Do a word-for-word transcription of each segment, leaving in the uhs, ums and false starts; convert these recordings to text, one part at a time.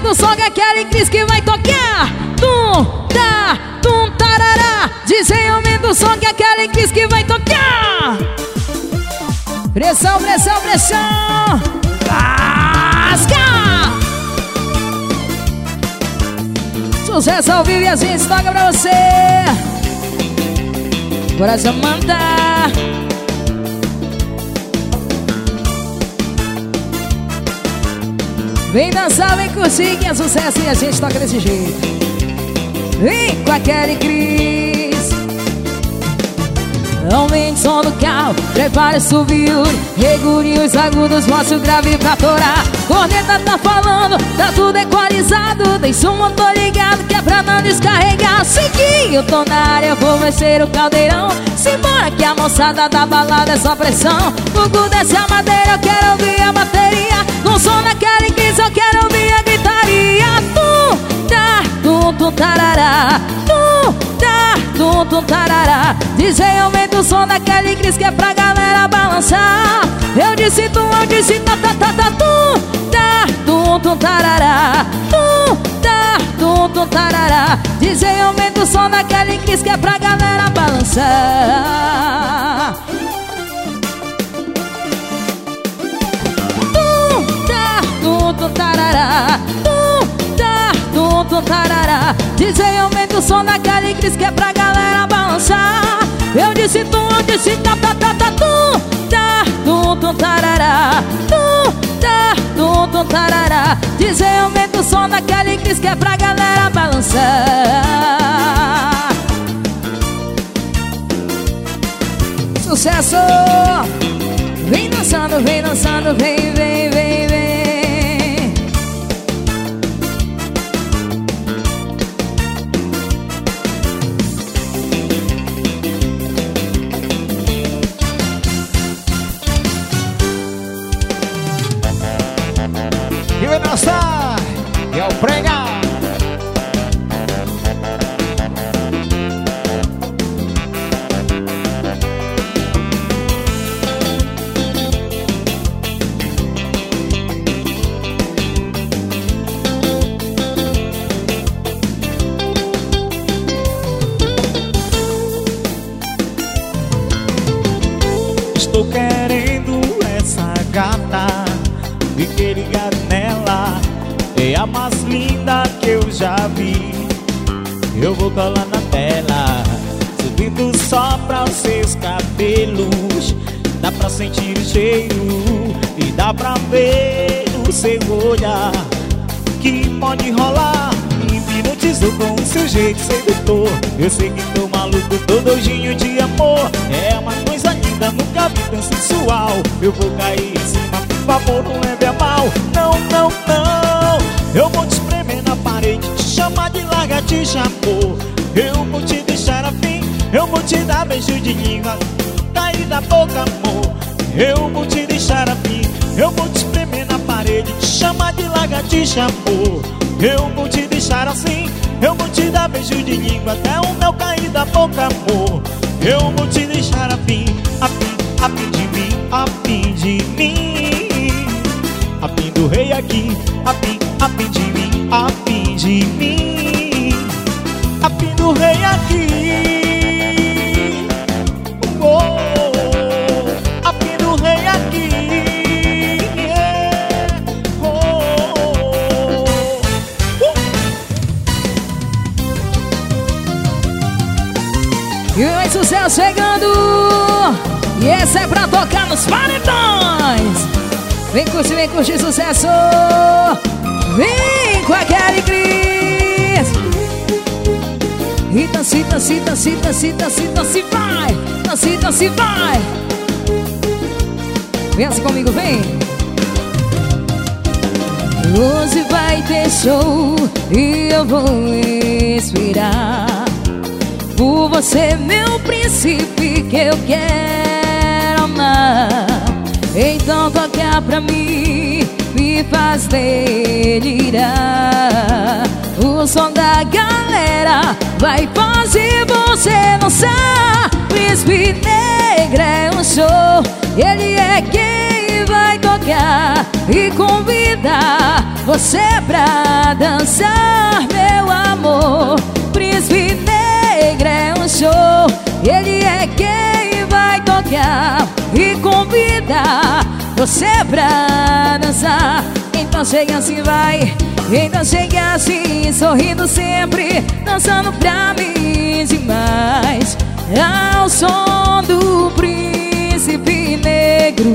aumenta o som que aquele Cris que vai tocar. Tum, tá, tum, tarará. D J aumenta o som que aquele Cris que vai tocar. Pressão, pressão, pressão. Lasca! Sucesso ao vivo e a gente toca pra você. Coração manda. Vem dançar, vem curtir, que é sucesso e a gente toca desse jeito. Vem com a Kelly Cris. Aumente o som do carro, prepare o subiu. Regule os agudos, mostra o grave pra torar. Corneta tá falando, tá tudo equalizado. Deixa o motor ligado que é pra não descarregar. Sei que eu tô na área, vou vencer o caldeirão. Simbora que a moçada da balada é só pressão. Fogo desce a madeira, eu quero ouvir a bateria. Com som naquela Cris, eu quero ouvir a gritaria. Tum, tá, tum, tum, tarará. Tum, tá, tum, tum, tarará. D J aumenta o som daquele Cris que é pra galera balançar. Eu disse tum, eu disse tá, tá, tá, tá, tum, tá, tum, tum, tarará. Tum, tá, tum, tum, tarará. D J aumenta o som daquele Cris que é pra galera balançar. Tum, tá, tum, tum, tarará. Tum, tá, tum, tum, tarará. D J aumenta o som daquele Cris que é pra galera balançar. Eu disse tum, eu disse tá, tá, tá, tá, tum, tá, tum, tum, tarará. Tum, tá, tum, tum, tarará. D J aumenta o som daquele Cris que é pra galera balançar. Sucesso! Vem dançando, vem dançando, vem, vem, vem, vem. E vem dançar, e é o pregar. Estou querendo essa gata, fiquei ligado nela. É a mais linda que eu já vi. Eu vou colar na tela, subindo só pra os seus cabelos. Dá pra sentir o cheiro e dá pra ver o seu olhar que pode rolar. Me hipnotizou com o seu jeito sedutor. Eu sei que tô maluco, tô doidinho de amor. É uma coisa linda, nunca vi tão sensual. Eu vou cair em cima, por favor, não leve a mal. Não, não, não. Eu vou te espremer na parede, te chamar de lagartixa, amor. Eu vou te deixar afim, eu vou te dar beijo de língua, cair da boca, amor. Eu vou te deixar afim, eu vou te espremer na parede, te chamar de lagartixa, amor. Eu vou te deixar assim, eu vou te dar beijo de língua, até o mel cair da boca, amor. Eu vou te deixar afim, afim, afim de mim, afim de mim. Afim do rei aqui, afim, afim de mim, afim de mim. Afim do rei aqui, oh, afim do rei aqui, yeah. Oh, uh. E mais sucesso chegando. E essa é pra tocar nos paredões. Vem curtir, vem curtir sucesso. Vem com a Kelly Cris. E dança, dança, dança, dança, dança, dança, vai. Dança, dança, vai. Vem assim comigo, vem. Hoje vai ter show e eu vou esperar por você, meu príncipe, que eu quero amar. Então toca pra mim, me faz delirar. O som da galera vai fazer você dançar. Príncipe Negro é um show, ele é quem vai tocar e convidar você pra dançar, meu amor. Príncipe Negro é um show, ele é quem vai tocar e convidar você pra dançar. Então chega assim, vai. Então chega assim, sorrindo sempre, dançando pra mim demais. Ao som do Príncipe Negro,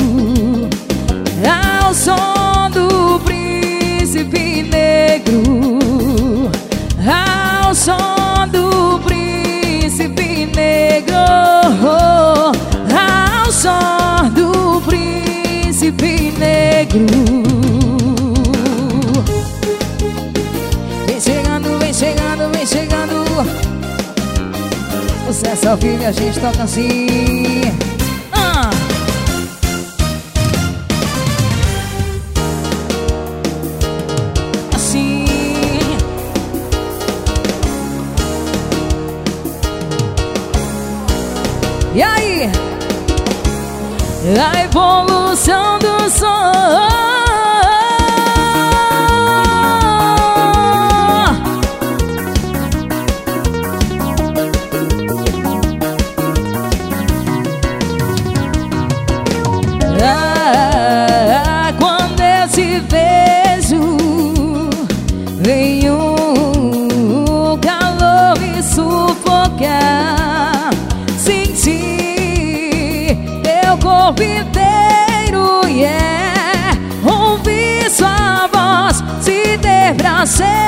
ao som do Príncipe Negro, ao som do Príncipe Negro, ao som do Príncipe Negro. Vem chegando, vem chegando, vem chegando. Sucesso ao vivo e a gente toca assim. Ah. Assim. E aí? A evolução do som. Ah, quando eu te vejo, vem um calor me sufocar. Sentir teu corpo inteiro, yeah. Ouvir sua voz se ter pra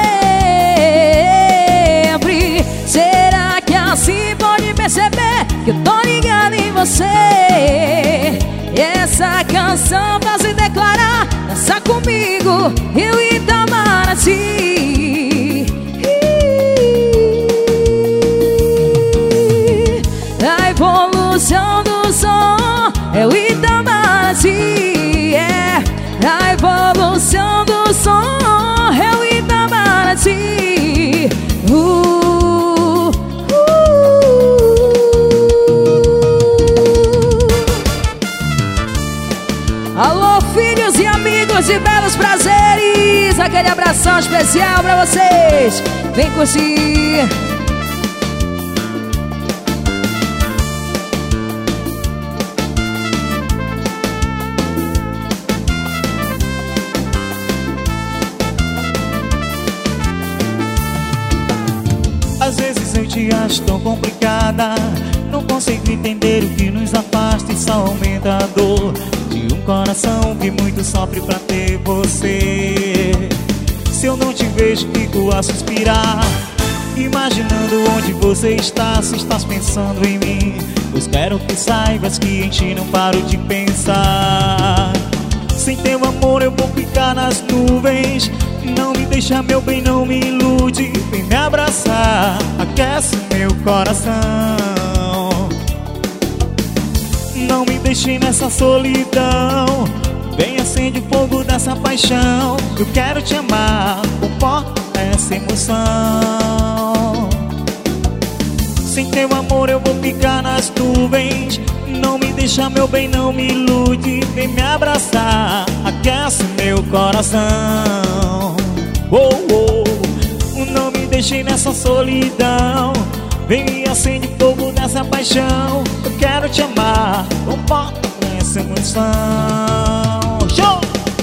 sempre. Será que assim pode perceber que eu tô ligado em você? Essa canção pra se declarar, dança comigo, eu e Itamaraty. A evolução do som é o Itamaraty, é. A evolução do som é o Itamaraty. uh. Alô, filhos e amigos de belos prazeres, aquele abração especial pra vocês. Vem curtir. Às vezes eu te acho tão complicada, não consigo entender o que nos afasta e só aumenta a dor de um coração que muito sofre pra ter você. Se eu não te vejo, fico a suspirar, imaginando onde você está, se estás pensando em mim. Eu espero que saibas que em ti não paro de pensar. Sem teu amor eu vou ficar nas nuvens. Não me deixa, meu bem, não me ilude. Vem me abraçar, aquece meu coração. Não me deixe nessa solidão. Vem, acende o fogo dessa paixão. Eu quero te amar, comporta essa emoção. Sem teu amor eu vou ficar nas nuvens. Não me deixa, meu bem, não me ilude. Vem me abraçar, aquece meu coração. Oh, oh. Não me deixe nessa solidão. Vem e acende fogo dessa paixão. Eu quero te amar, comporta essa emoção. Show!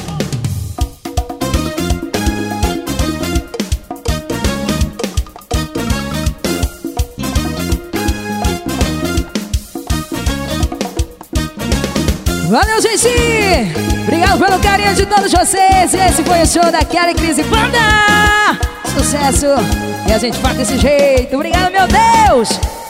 Valeu, gente! Obrigado pelo carinho de todos vocês. Esse foi o show da Kelly Cris e Banda. Sucesso! E a gente faz desse jeito. Obrigado, meu Deus!